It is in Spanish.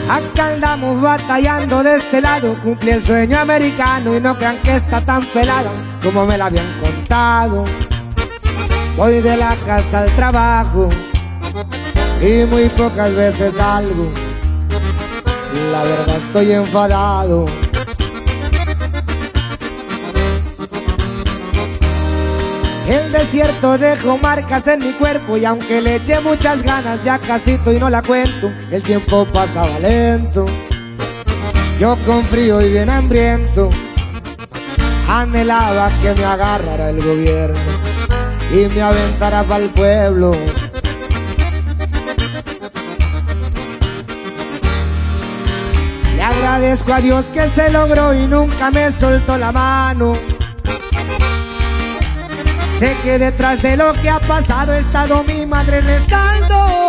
Acá andamos batallando de este lado, cumplí el sueño americano y no crean que está tan pelado como me la habían contado. Voy de la casa al trabajo y muy pocas veces salgo, la verdad estoy enfadado. El desierto dejó marcas en mi cuerpo y aunque le eché muchas ganas ya casito y no la cuento, el tiempo pasaba lento. Yo con frío y bien hambriento anhelaba que me agarrara el gobierno y me aventara pa'l pueblo. Le agradezco a Dios que se logró y nunca me soltó la mano. Sé que detrás de lo que ha pasado ha estado mi madre rezando.